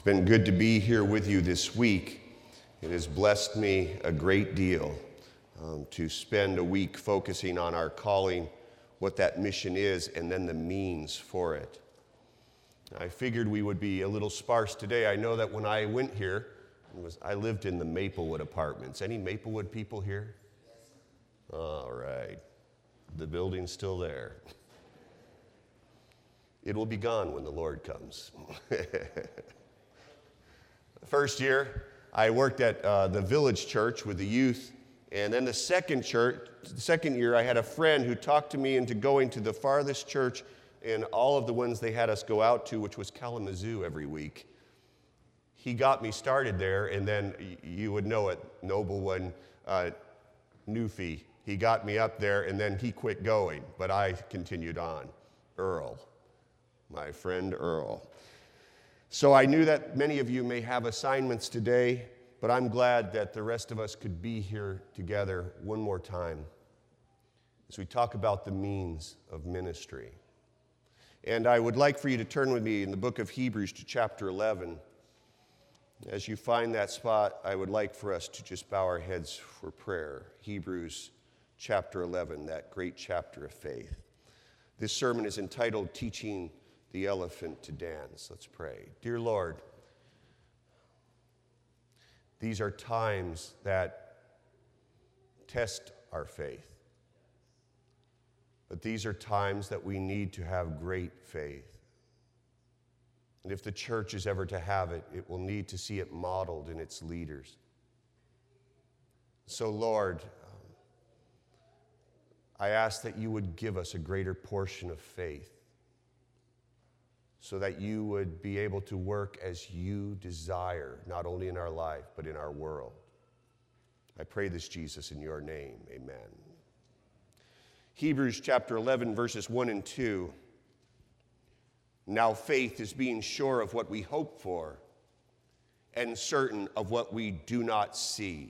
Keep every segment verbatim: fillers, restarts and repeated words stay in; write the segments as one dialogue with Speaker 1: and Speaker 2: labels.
Speaker 1: been good to be here with you this week. It has blessed me a great deal um, to spend a week focusing on our calling, what that mission is, and then the means for it. I figured we would be a little sparse today. I know that when I went here, it was, I lived in the Maplewood apartments. Any Maplewood people here? All right. The building's still there. It will be gone when the Lord comes. The first year, I worked at uh, the village church with the youth, and then the second church, the second year, I had a friend who talked to me into going to the farthest church in all of the ones they had us go out to, which was Kalamazoo every week. He got me started there, and then you would know it, Noblewood, uh, Newfie. He got me up there, and then he quit going, but I continued on. Earl, my friend Earl. So I knew that many of you may have assignments today, but I'm glad that the rest of us could be here together one more time as we talk about the means of ministry. And I would like for you to turn with me in the book of Hebrews to chapter eleven. As you find that spot, I would like for us to just bow our heads for prayer. Hebrews chapter eleven, that great chapter of faith. This sermon is entitled Teaching the Elephant to Dance. Let's pray. Dear Lord, these are times that test our faith. But these are times that we need to have great faith. And if the church is ever to have it, it will need to see it modeled in its leaders. So, Lord, um, I ask that you would give us a greater portion of faith so that you would be able to work as you desire, not only in our life, but in our world. I pray this, Jesus, in your name. Amen. Hebrews chapter eleven, verses one and two. Now faith is being sure of what we hope for and certain of what we do not see.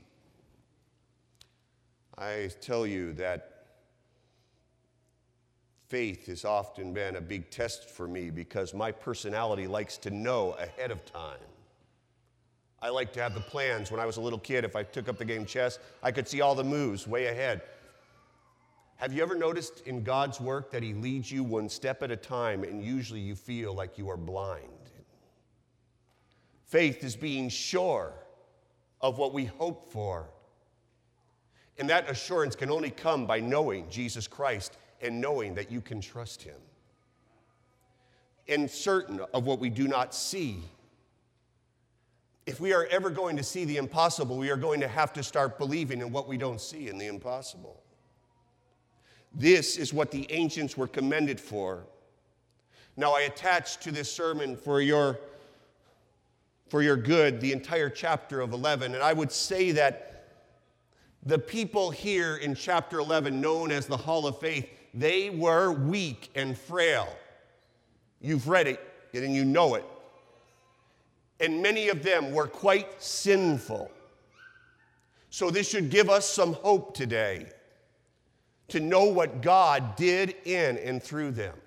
Speaker 1: I tell you that faith has often been a big test for me because my personality likes to know ahead of time. I like to have the plans. When I was a little kid, if I took up the game chess, I could see all the moves way ahead. Have you ever noticed in God's work that he leads you one step at a time and usually you feel like you are blind? Faith is being sure of what we hope for. And that assurance can only come by knowing Jesus Christ and knowing that you can trust him. And certain of what we do not see. If we are ever going to see the impossible, we are going to have to start believing in what we don't see in the impossible. This is what the ancients were commended for. Now I attach to this sermon for your, for your good the entire chapter of eleven, and I would say that the people here in chapter eleven, known as the Hall of Faith, they were weak and frail. You've read it, and you know it. And many of them were quite sinful. So this should give us some hope today to know what God did in and through them.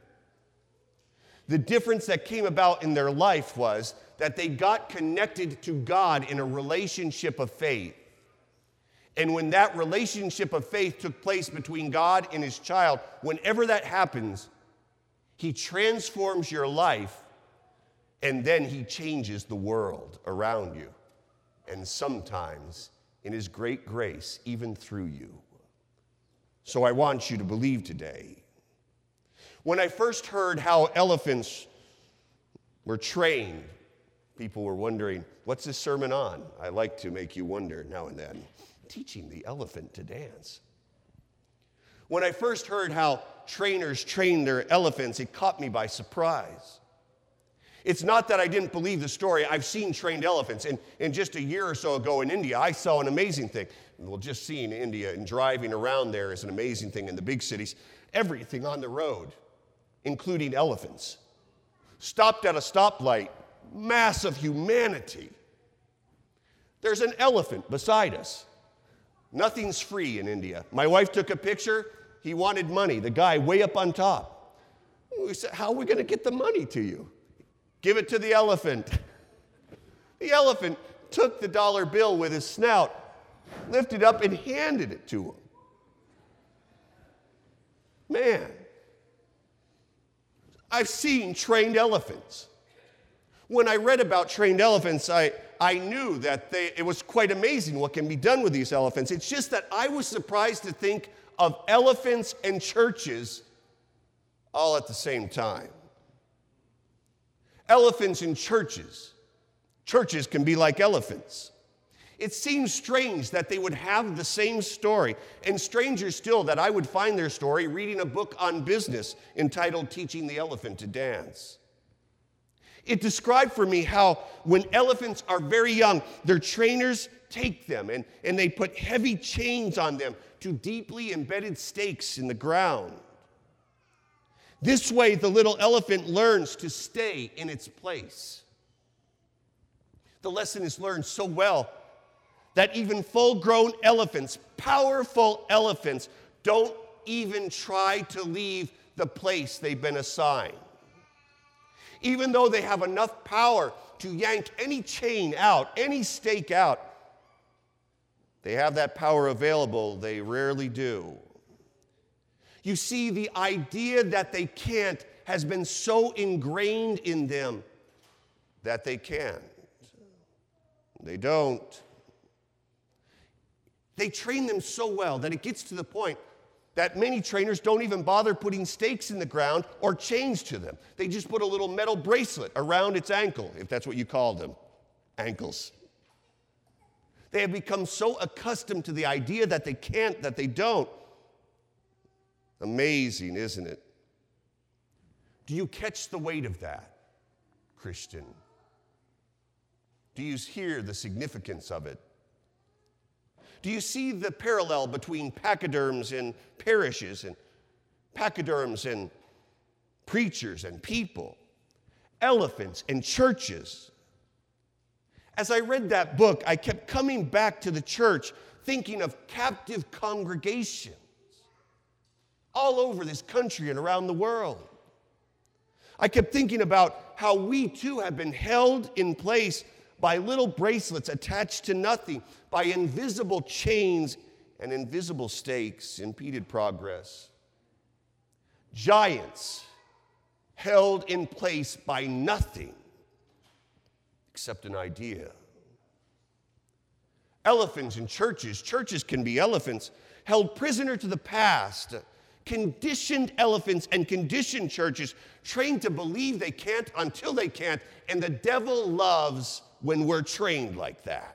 Speaker 1: The difference that came about in their life was that they got connected to God in a relationship of faith. And when that relationship of faith took place between God and his child, whenever that happens, he transforms your life, and then he changes the world around you. And sometimes, in his great grace, even through you. So I want you to believe today. When I first heard how elephants were trained, people were wondering, what's this sermon on? I like to make you wonder now and then. Teaching the elephant to dance. When I first heard how trainers train their elephants, it caught me by surprise. It's not that I didn't believe the story. I've seen trained elephants. And, and just a year or so ago in India, I saw an amazing thing. Well, just seeing India and driving around there is an amazing thing in the big cities. Everything on the road, including elephants. Stopped at a stoplight, mass of humanity. There's an elephant beside us. Nothing's free in India. My wife took a picture. He wanted money, the guy way up on top. We said, how are we going to get the money to you? Give it to the elephant. The elephant took the dollar bill with his snout, lifted up, and handed it to him. Man, I've seen trained elephants. When I read about trained elephants, I, I knew that they, it was quite amazing what can be done with these elephants. It's just that I was surprised to think of elephants and churches all at the same time. Elephants and churches. Churches can be like elephants. It seems strange that they would have the same story, and stranger still that I would find their story reading a book on business entitled Teaching the Elephant to Dance. It described for me how when elephants are very young, their trainers take them and, and they put heavy chains on them to deeply embedded stakes in the ground. This way, the little elephant learns to stay in its place. The lesson is learned so well that even full-grown elephants, powerful elephants, don't even try to leave the place they've been assigned. Even though they have enough power to yank any chain out, any stake out, they have that power available, they rarely do. You see, the idea that they can't has been so ingrained in them that they can't. They don't. They train them so well that it gets to the point that many trainers don't even bother putting stakes in the ground or chains to them. They just put a little metal bracelet around its ankle, if that's what you call them, ankles. They have become so accustomed to the idea that they can't, that they don't. Amazing, isn't it? Do you catch the weight of that, Christian? Do you hear the significance of it? Do you see the parallel between pachyderms and parishes, and pachyderms and preachers and people, elephants and churches? As I read that book, I kept coming back to the church, thinking of captive congregations all over this country and around the world. I kept thinking about how we too have been held in place by little bracelets attached to nothing, by invisible chains and invisible stakes, impeded progress. Giants held in place by nothing except an idea. Elephants in churches, churches can be elephants, held prisoner to the past. Conditioned elephants and conditioned churches, trained to believe they can't until they can't, and the devil loves when we're trained like that.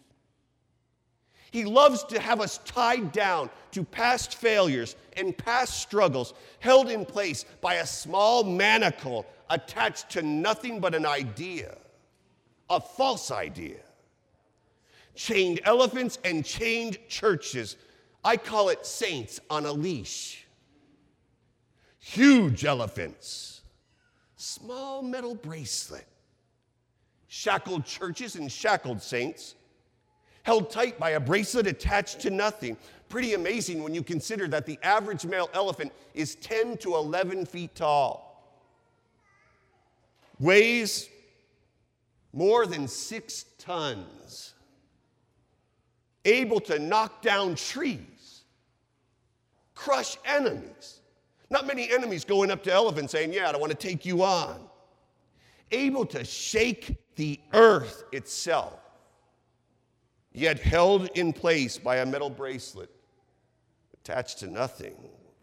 Speaker 1: He loves to have us tied down to past failures and past struggles, held in place by a small manacle attached to nothing but an idea, a false idea. Chained elephants and chained churches. I call it saints on a leash. Huge elephants, small metal bracelet. Shackled churches and shackled saints, held tight by a bracelet attached to nothing. Pretty amazing when you consider that the average male elephant is ten to eleven feet tall. Weighs more than six tons. Able to knock down trees, crush enemies. Not many enemies going up to elephants saying, yeah, I want to take you on. Able to shake the earth itself, yet held in place by a metal bracelet attached to nothing.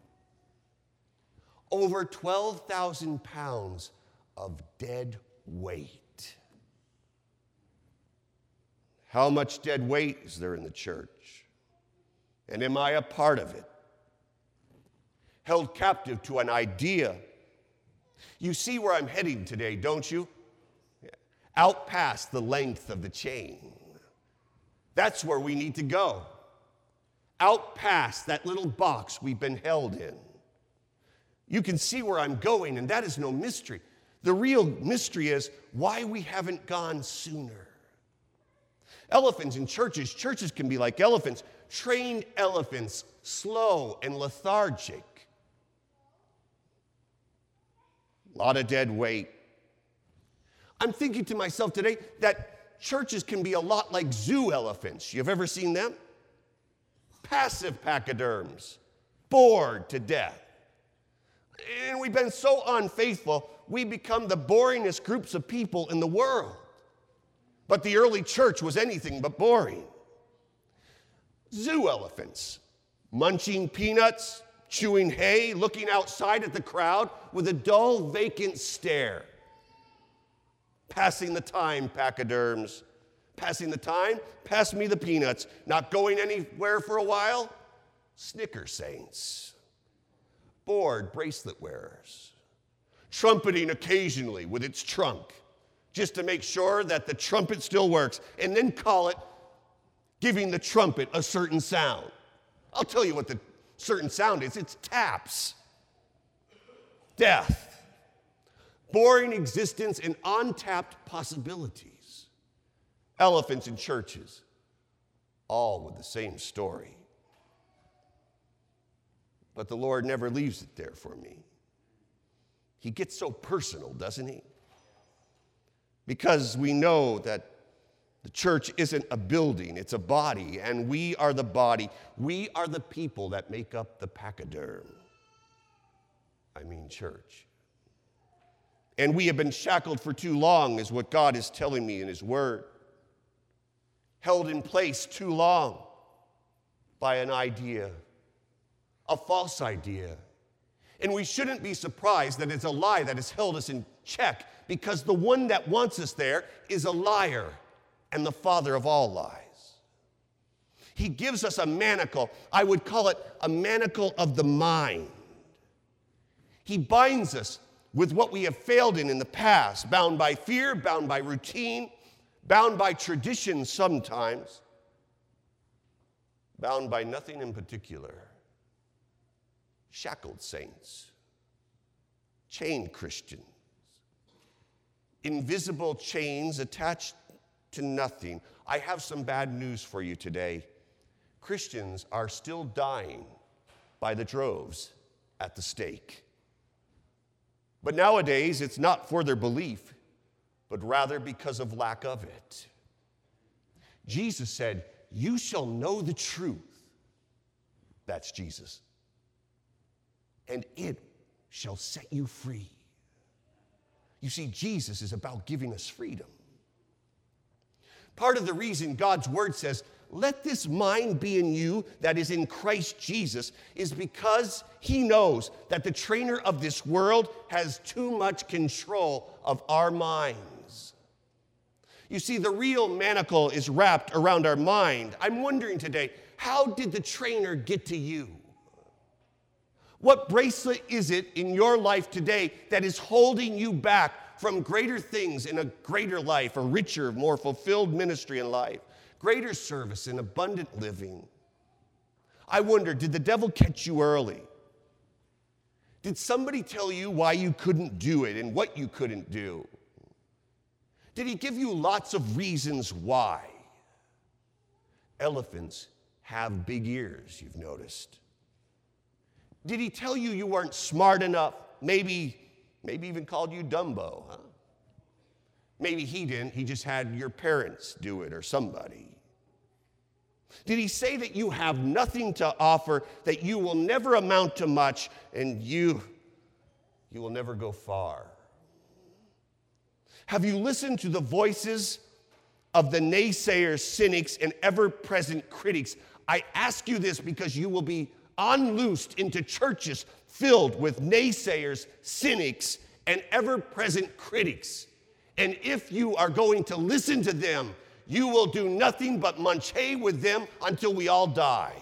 Speaker 1: Over twelve thousand pounds of dead weight. How much dead weight is there in the church? And am I a part of it? Held captive to an idea. You see where I'm heading today, don't you? Out past the length of the chain. That's where we need to go. Out past that little box we've been held in. You can see where I'm going, and that is no mystery. The real mystery is why we haven't gone sooner. Elephants in churches, churches can be like elephants, trained elephants, slow and lethargic. A lot of dead weight. I'm thinking to myself today that churches can be a lot like zoo elephants. You've ever seen them? Passive pachyderms, bored to death. And we've been so unfaithful, we become the boringest groups of people in the world. But the early church was anything but boring. Zoo elephants, munching peanuts, chewing hay, looking outside at the crowd with a dull, vacant stare. Passing the time, pachyderms. Passing the time, pass me the peanuts. Not going anywhere for a while? Snicker saints. Bored bracelet wearers. Trumpeting occasionally with its trunk, just to make sure that the trumpet still works, and then call it giving the trumpet a certain sound. I'll tell you what the certain sound is. It's taps. Death. Boring existence and untapped possibilities. Elephants in churches, all with the same story. But the Lord never leaves it there for me. He gets so personal, doesn't he? Because we know that the church isn't a building, it's a body, and we are the body. We are the people that make up the pachyderm. I mean church. And we have been shackled for too long, is what God is telling me in His Word. Held in place too long by an idea, a false idea. And we shouldn't be surprised that it's a lie that has held us in check, because the one that wants us there is a liar and the father of all lies. He gives us a manacle. I would call it a manacle of the mind. He binds us with what we have failed in in the past, bound by fear, bound by routine, bound by tradition sometimes, bound by nothing in particular. Shackled saints, chained Christians, invisible chains attached to nothing. I have some bad news for you today. Christians are still dying by the droves at the stake. But nowadays, it's not for their belief, but rather because of lack of it. Jesus said, "You shall know the truth." That's Jesus. "And it shall set you free." You see, Jesus is about giving us freedom. Part of the reason God's word says, "Let this mind be in you that is in Christ Jesus," is because He knows that the trainer of this world has too much control of our minds. You see, the real manacle is wrapped around our mind. I'm wondering today, how did the trainer get to you? What bracelet is it in your life today that is holding you back from greater things in a greater life, a richer, more fulfilled ministry in life, greater service and abundant living? I wonder, did the devil catch you early? Did somebody tell you why you couldn't do it and what you couldn't do? Did he give you lots of reasons why? Elephants have big ears, you've noticed. Did he tell you you weren't smart enough? Maybe, maybe even called you Dumbo, huh? Maybe he didn't. He just had your parents do it or somebody. Did he say that you have nothing to offer, that you will never amount to much, and you, you will never go far? Have you listened to the voices of the naysayers, cynics, and ever-present critics? I ask you this because you will be unloosed into churches filled with naysayers, cynics, and ever-present critics. And if you are going to listen to them, you will do nothing but munch hay with them until we all die.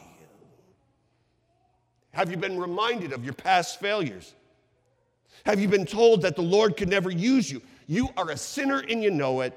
Speaker 1: Have you been reminded of your past failures? Have you been told that the Lord could never use you? You are a sinner and you know it.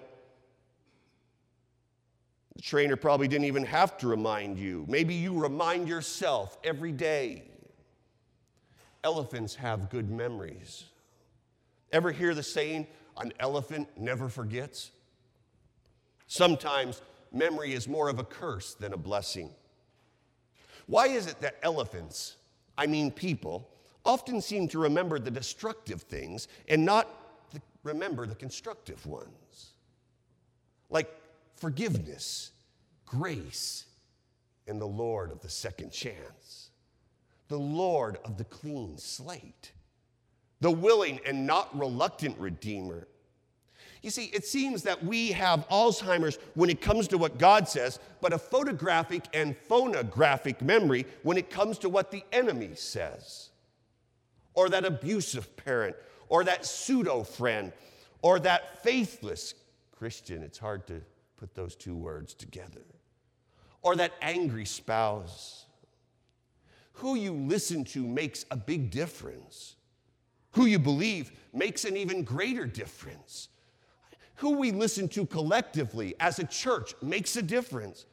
Speaker 1: The trainer probably didn't even have to remind you. Maybe you remind yourself every day. Elephants have good memories. Ever hear the saying, "An elephant never forgets"? Sometimes memory is more of a curse than a blessing. Why is it that elephants, I mean people, often seem to remember the destructive things and not the, remember the constructive ones? Like forgiveness, grace, and the Lord of the second chance, the Lord of the clean slate, the willing and not reluctant Redeemer. You see, it seems that we have Alzheimer's when it comes to what God says, but a photographic and phonographic memory when it comes to what the enemy says, or that abusive parent, or that pseudo-friend, or that faithless Christian. It's hard to put those two words together. Or that angry spouse. Who you listen to makes a big difference. Who you believe makes an even greater difference. Who we listen to collectively as a church makes a difference.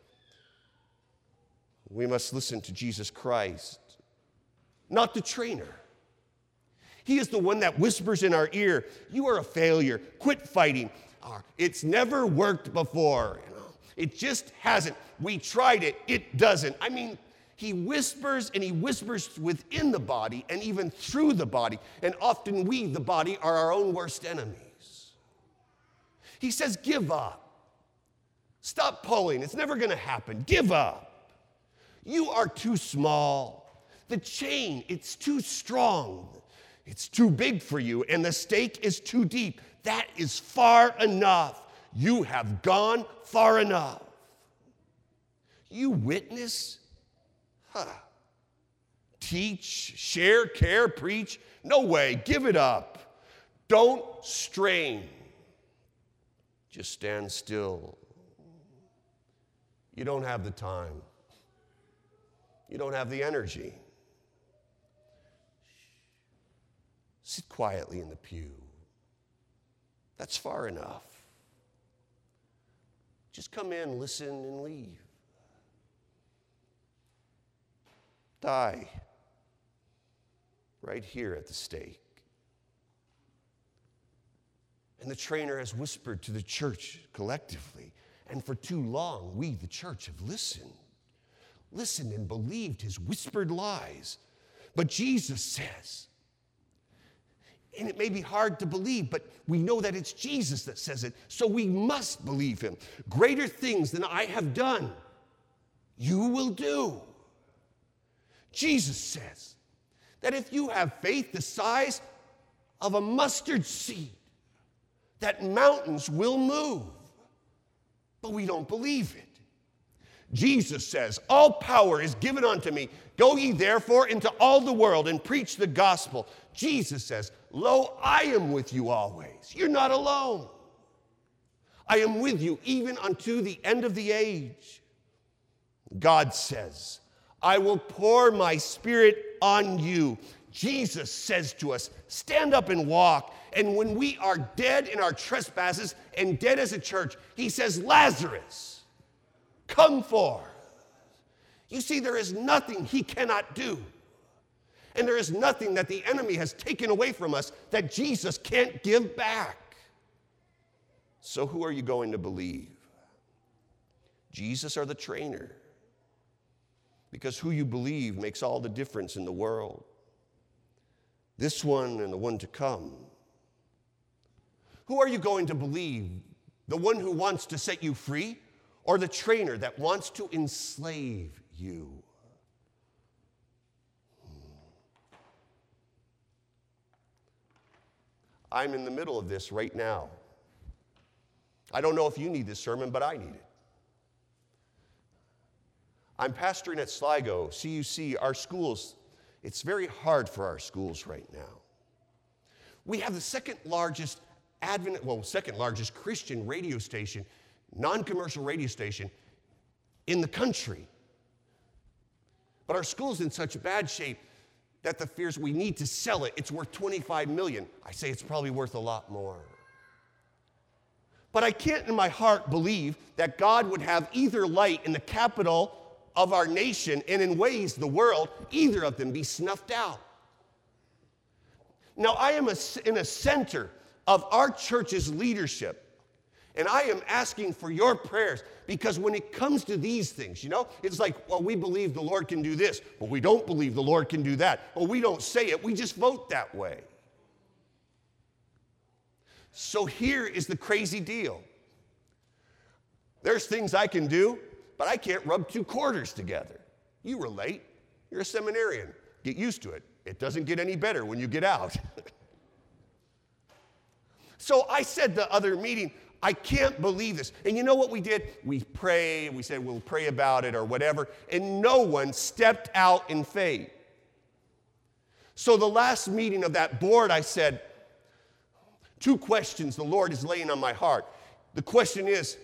Speaker 1: We must listen to Jesus Christ, not the trainer. He is the one that whispers in our ear, "You are a failure. Quit fighting. It's never worked before. You know, it just hasn't. We tried it. It doesn't." I mean, he whispers and he whispers within the body and even through the body. And often we, the body, are our own worst enemies. He says, give up. Stop pulling. It's never going to happen. Give up. You are too small. The chain, it's too strong. It's too big for you, and the stake is too deep. That is far enough. You have gone far enough. You witness, huh. Teach, share, care, preach. No way, give it up. Don't strain. Just stand still. You don't have the time. You don't have the energy. Sit quietly in the pew. That's far enough. Just come in, listen, and leave. Die right here at the stake. And the trainer has whispered to the church collectively, and for too long, we, the church, have listened. Listened and believed his whispered lies. But Jesus says, and it may be hard to believe, but we know that it's Jesus that says it, so we must believe him. Greater things than I have done, you will do. Jesus says that if you have faith the size of a mustard seed, that mountains will move. But we don't believe it. Jesus says, all power is given unto me. Go ye therefore into all the world and preach the gospel. Jesus says, lo, I am with you always. You're not alone. I am with you even unto the end of the age. God says, I will pour my spirit on you. Jesus says to us, stand up and walk. And when we are dead in our trespasses and dead as a church, he says, Lazarus, come forth. You see, there is nothing he cannot do. And there is nothing that the enemy has taken away from us that Jesus can't give back. So who are you going to believe? Jesus or the trainer? Because who you believe makes all the difference in the world. This one and the one to come. Who are you going to believe? The one who wants to set you free, or the trainer that wants to enslave you? I'm in the middle of this right now. I don't know if you need this sermon, but I need it. I'm pastoring at Sligo, C U C, our schools. It's very hard for our schools right now. We have the second largest Advent, well, second largest Christian radio station, non-commercial radio station in the country. But our school's in such bad shape that the fears we need to sell it. It's worth twenty-five million dollars. I say it's probably worth a lot more. But I can't in my heart believe that God would have either light in the capital of our nation and in ways the world, either of them be snuffed out. Now, I am a, in a center of our church's leadership, and I am asking for your prayers, because when it comes to these things, you know, it's like, well, we believe the Lord can do this, but we don't believe the Lord can do that. Well, we don't say it, we just vote that way. So here is the crazy deal. There's things I can do, but I can't rub two quarters together. You relate. You're a seminarian. Get used to it. It doesn't get any better when you get out. So I said the other meeting, I can't believe this. And you know what we did? We prayed. We said we'll pray about it or whatever. And no one stepped out in faith. So the last meeting of that board, I said, two questions the Lord is laying on my heart. The question is,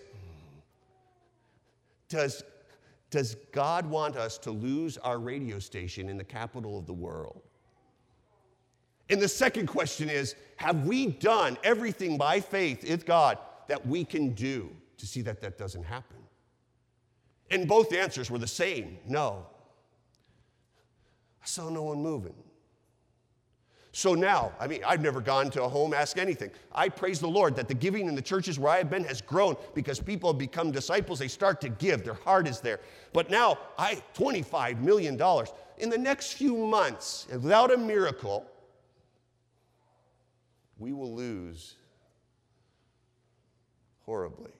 Speaker 1: does, does God want us to lose our radio station in the capital of the world? And the second question is, have we done everything by faith with God that we can do to see that that doesn't happen? And both answers were the same, no. I saw no one moving. So now, I mean, I've never gone to a home, ask anything. I praise the Lord that the giving in the churches where I have been has grown because people have become disciples. They start to give. Their heart is there. But now, I twenty-five million dollars. In the next few months, and without a miracle, we will lose horribly.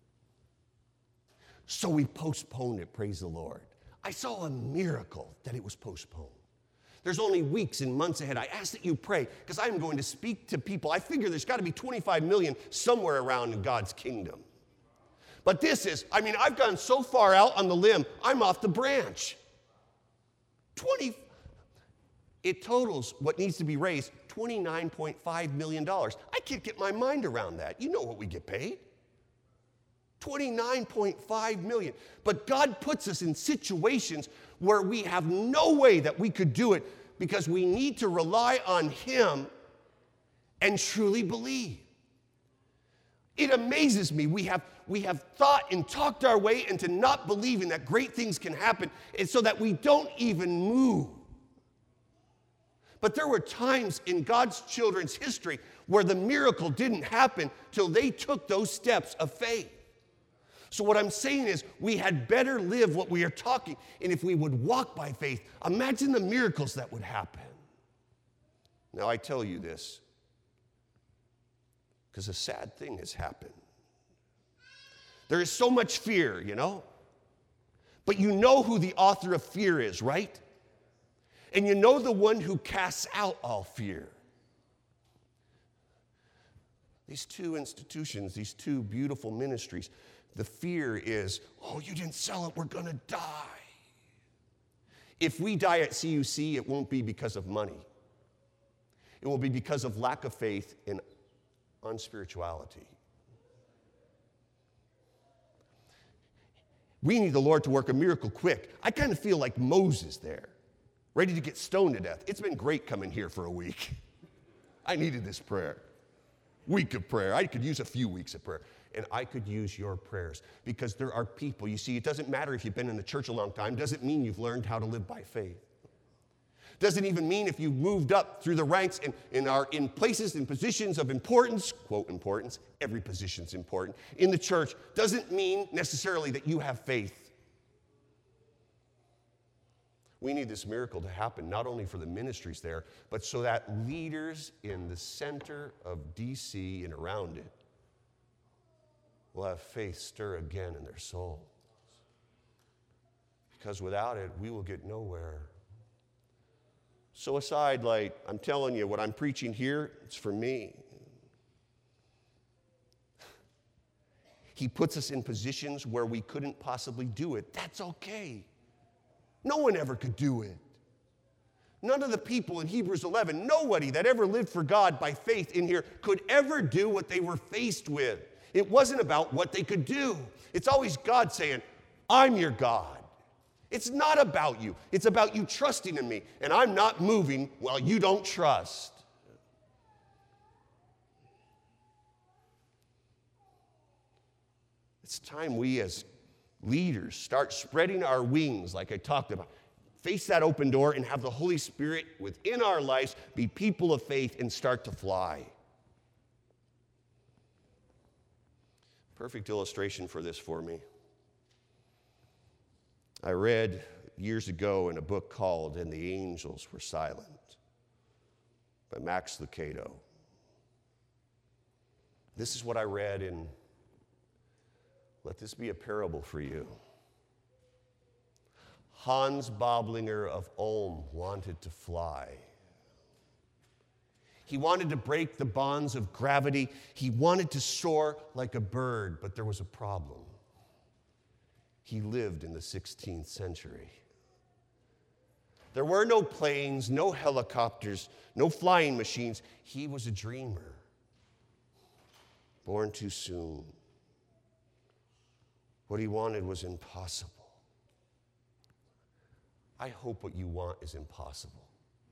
Speaker 1: So we postponed it, praise the Lord. I saw a miracle that it was postponed. There's only weeks and months ahead. I ask that you pray because I'm going to speak to people. I figure there's got to be twenty-five million somewhere around in God's kingdom. But this is, I mean, I've gone so far out on the limb, I'm off the branch. twenty, it totals what needs to be raised, twenty-nine point five million dollars. I can't get my mind around that. You know what we get paid. twenty-nine point five million dollars. But God puts us in situations where we have no way that we could do it because we need to rely on Him and truly believe. It amazes me. We have, we have thought and talked our way into not believing that great things can happen, and so that we don't even move. But there were times in God's children's history where the miracle didn't happen till they took those steps of faith. So what I'm saying is we had better live what we are talking. And if we would walk by faith, imagine the miracles that would happen. Now I tell you this because a sad thing has happened. There is so much fear, you know. But you know who the author of fear is, right? And you know the one who casts out all fear. These two institutions, these two beautiful ministries, the fear is, oh, you didn't sell it, we're going to die. If we die at C U C, it won't be because of money. It will be because of lack of faith in unspirituality. We need the Lord to work a miracle quick. I kind of feel like Moses there, ready to get stoned to death. It's been great coming here for a week. I needed this prayer. Week of prayer. I could use a few weeks of prayer. And I could use your prayers because there are people, you see, it doesn't matter if you've been in the church a long time, doesn't mean you've learned how to live by faith. Doesn't even mean if you've moved up through the ranks and, and are in places and positions of importance, quote importance, every position's important, in the church, doesn't mean necessarily that you have faith. We need this miracle to happen, not only for the ministries there, but so that leaders in the center of D C and around it will have faith stir again in their souls. Because without it, we will get nowhere. So a side light, I'm telling you, what I'm preaching here, it's for me. He puts us in positions where we couldn't possibly do it. That's okay. No one ever could do it. None of the people in Hebrews eleven, nobody that ever lived for God by faith in here could ever do what they were faced with. It wasn't about what they could do. It's always God saying, I'm your God. It's not about you. It's about you trusting in me. And I'm not moving while you don't trust. It's time we as leaders start spreading our wings like I talked about. Face that open door and have the Holy Spirit within our lives be people of faith and start to fly. Perfect illustration for this for me. I read years ago in a book called And the Angels Were Silent by Max Lucado. This is what I read in Let this be a parable for you. Hans Boblinger of Ulm wanted to fly. He wanted to break the bonds of gravity. He wanted to soar like a bird, but there was a problem. He lived in the sixteenth century. There were no planes, no helicopters, no flying machines. He was a dreamer, born too soon. What he wanted was impossible. I hope what you want is impossible.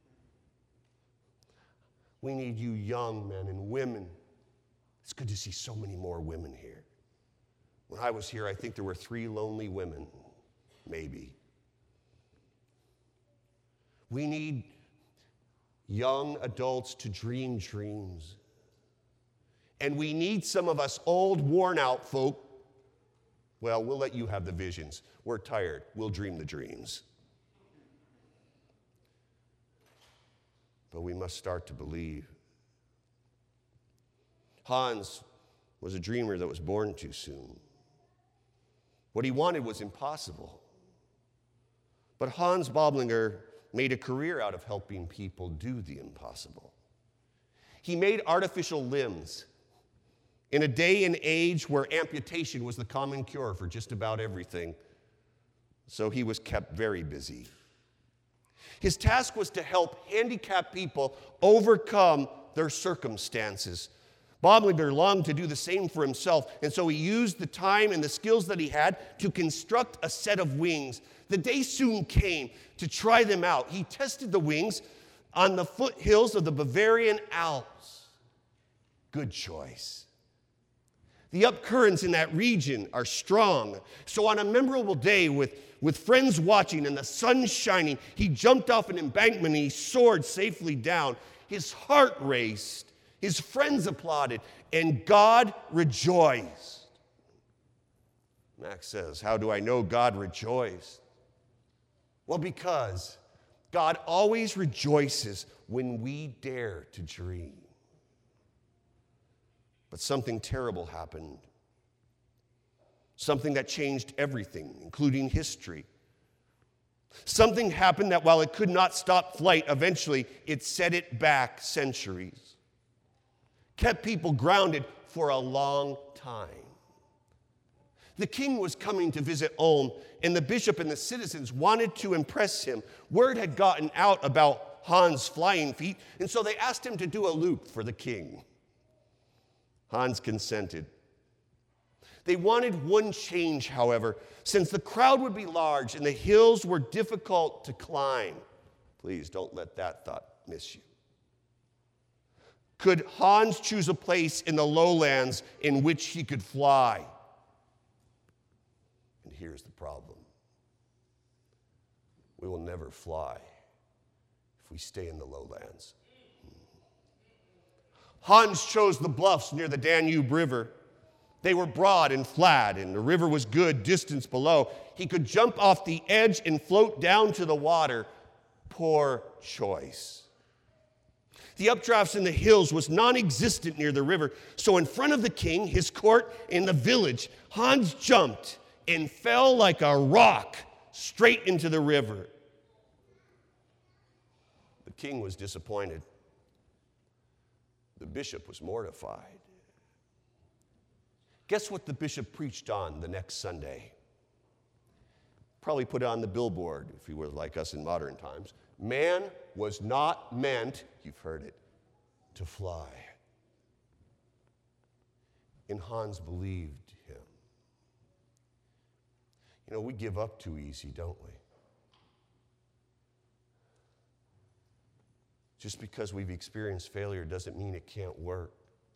Speaker 1: We need you young men and women. It's good to see so many more women here. When I was here, I think there were three lonely women, maybe. We need young adults to dream dreams. And we need some of us old, worn-out folk. Well, we'll let you have the visions. We're tired. We'll dream the dreams. But we must start to believe. Hans was a dreamer that was born too soon. What he wanted was impossible. But Hans Boblinger made a career out of helping people do the impossible. He made artificial limbs in a day and age where amputation was the common cure for just about everything. So he was kept very busy. His task was to help handicapped people overcome their circumstances. Boblinger longed to do the same for himself, and so he used the time and the skills that he had to construct a set of wings. The day soon came to try them out. He tested the wings on the foothills of the Bavarian Alps. Good choice. The upcurrents in that region are strong. So on a memorable day with, with friends watching and the sun shining, he jumped off an embankment and he soared safely down. His heart raced. His friends applauded, and God rejoiced. Max says, how do I know God rejoiced? Well, because God always rejoices when we dare to dream. But something terrible happened. Something that changed everything, including history. Something happened that while it could not stop flight, eventually it set it back centuries. Kept people grounded for a long time. The king was coming to visit Ulm, and the bishop and the citizens wanted to impress him. Word had gotten out about Hans' flying feat, and so they asked him to do a loop for the king. Hans consented. They wanted one change, however, since the crowd would be large and the hills were difficult to climb. Please don't let that thought miss you. Could Hans choose a place in the lowlands in which he could fly? And here's the problem. We will never fly if we stay in the lowlands. Hans chose the bluffs near the Danube River. They were broad and flat, and the river was good distance below. He could jump off the edge and float down to the water. Poor choice. The updrafts in the hills was non-existent near the river, so in front of the king, his court, and the village, Hans jumped and fell like a rock straight into the river. The king was disappointed. The bishop was mortified. Guess what the bishop preached on the next Sunday? Probably put it on the billboard, if he were like us in modern times. Man was not meant, you've heard it, to fly. And Hans believed him. You know, we give up too easy, don't we? Just because we've experienced failure doesn't mean it can't work.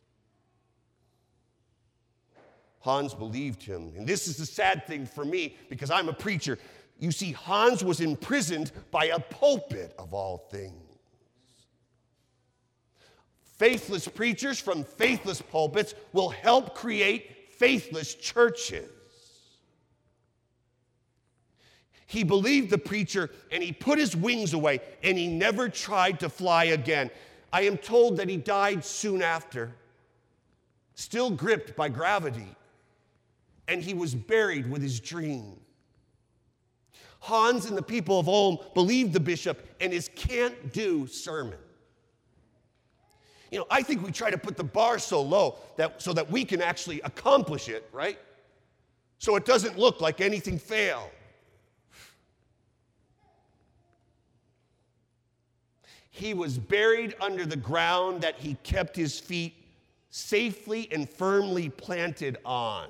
Speaker 1: Hans believed him. And this is the sad thing for me because I'm a preacher. You see, Hans was imprisoned by a pulpit of all things. Faithless preachers from faithless pulpits will help create faithless churches. He believed the preacher, and he put his wings away, and he never tried to fly again. I am told that he died soon after, still gripped by gravity. and he was buried with his dream. Hans and the people of Ulm believed the bishop and his can't-do sermon. You know, I think we try to put the bar so low that so that we can actually accomplish it, right? So it doesn't look like anything failed. He was buried under the ground that he kept his feet safely and firmly planted on.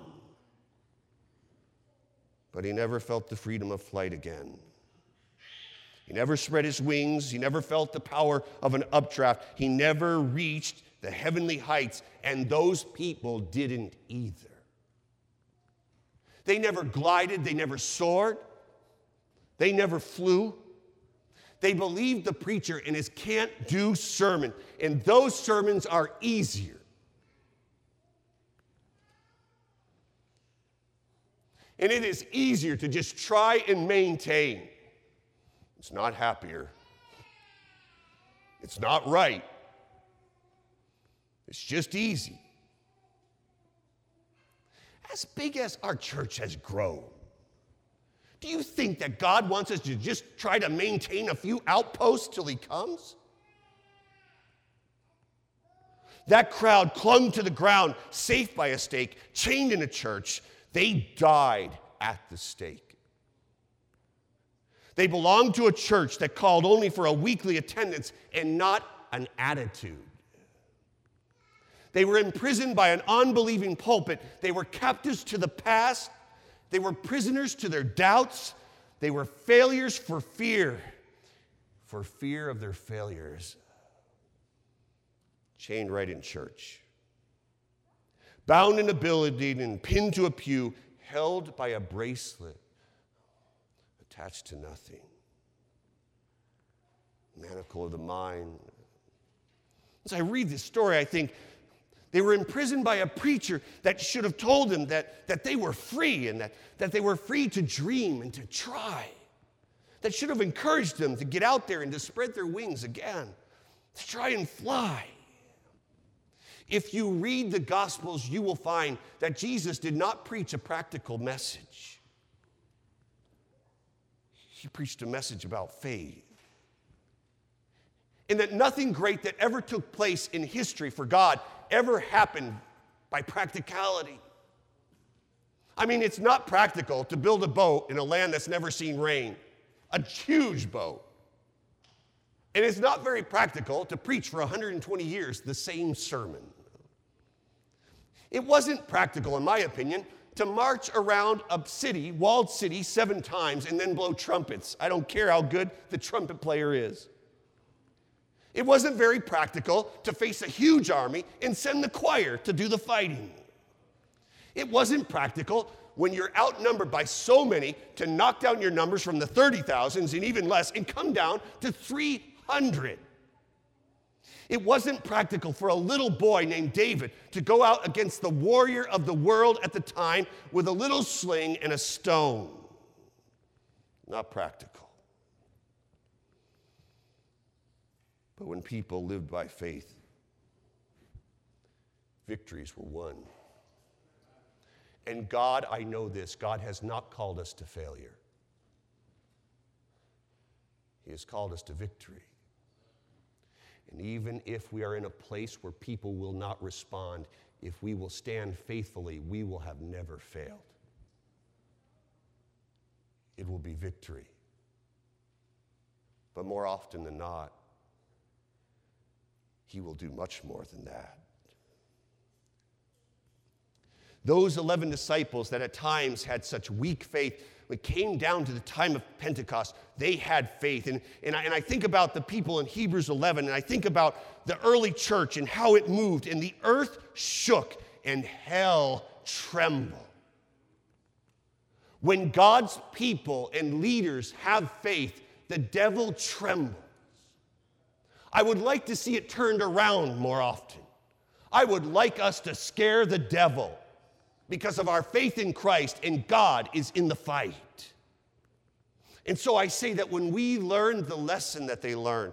Speaker 1: But he never felt the freedom of flight again. He never spread his wings. He never felt the power of an updraft. He never reached the heavenly heights, and those people didn't either. They never glided. They never soared. They never flew. They believed the preacher in his can't-do sermon, and those sermons are easier. And it is easier to just try and maintain. It's not happier. It's not right. It's just easy. As big as our church has grown, do you think that God wants us to just try to maintain a few outposts till he comes? That crowd clung to the ground, safe by a stake, chained in a church. They died at the stake. They belonged to a church that called only for a weekly attendance and not an attitude. They were imprisoned by an unbelieving pulpit. They were captives to the past. They were prisoners to their doubts. They were failures for fear, for fear of their failures. Chained right in church. Bound in a building and pinned to a pew, held by a bracelet attached to nothing. Manacle of the mind. As I read this story, I think they were imprisoned by a preacher that should have told them that, that they were free and that, that they were free to dream and to try. That should have encouraged them to get out there and to spread their wings again, to try and fly. If you read the Gospels, you will find that Jesus did not preach a practical message. He preached a message about faith. And that nothing great that ever took place in history for God ever happened by practicality. I mean, it's not practical to build a boat in a land that's never seen rain, a huge boat. And it's not very practical to preach for one hundred twenty years the same sermon. It wasn't practical, in my opinion, to march around a city, walled city, seven times and then blow trumpets. I don't care how good the trumpet player is. It wasn't very practical to face a huge army and send the choir to do the fighting. It wasn't practical when you're outnumbered by so many to knock down your numbers from the thirty thousands and even less and come down to three hundred. It wasn't practical for a little boy named David to go out against the warrior of the world at the time with a little sling and a stone. Not practical. But when people lived by faith, victories were won. And God, I know this, God has not called us to failure. He has called us to victory. And even if we are in a place where people will not respond, if we will stand faithfully, we will have never failed. It will be victory. But more often than not, he will do much more than that. Those eleven disciples that at times had such weak faith, when it came down to the time of Pentecost, they had faith. And, and, I, and I think about the people in Hebrews eleven, and I think about the early church and how it moved, and the earth shook and hell trembled. When God's people and leaders have faith, the devil trembles. I would like to see it turned around more often. I would like us to scare the devil because of our faith in Christ, and God is in the fight. And so I say that when we learn the lesson that they learned,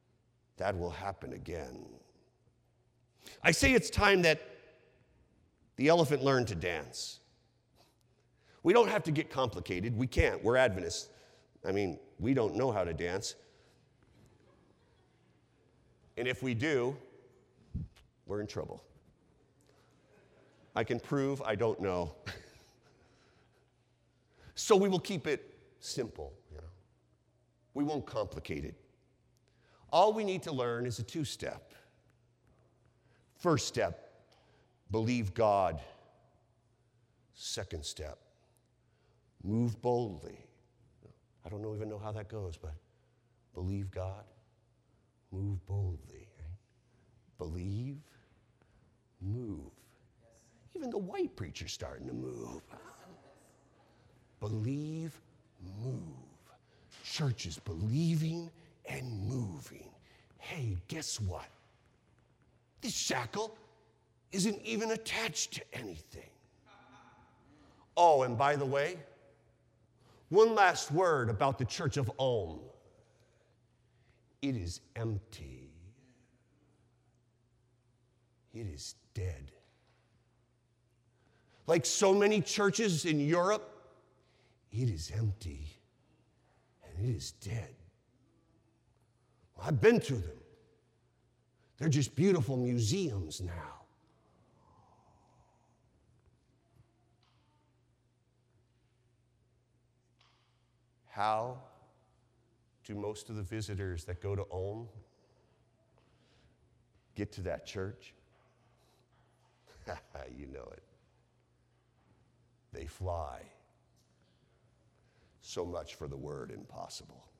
Speaker 1: that will happen again. I say it's time that The elephant learned to dance. We don't have to get complicated. We can't. We're Adventists. I mean, we don't know how to dance. And if we do, we're in trouble. I can prove I don't know. So we will keep it simple, you know. We won't complicate it. All we need to learn is a two-step. First step, believe God. Second step, move boldly. I don't know, even know how that goes, but believe God, move boldly. Right? Believe, move. Even the white preacher's starting to move. Believe, move. Church is believing and moving. Hey, guess what? This shackle isn't even attached to anything. Oh, and by the way, one last word about the Church of Ulm. It is empty. It is dead. Like so many churches in Europe, it is empty and it is dead. Well, I've been to them. They're just beautiful museums now. How do most of the visitors that go to Ulm get to that church? You know it. They fly. So much for the word impossible.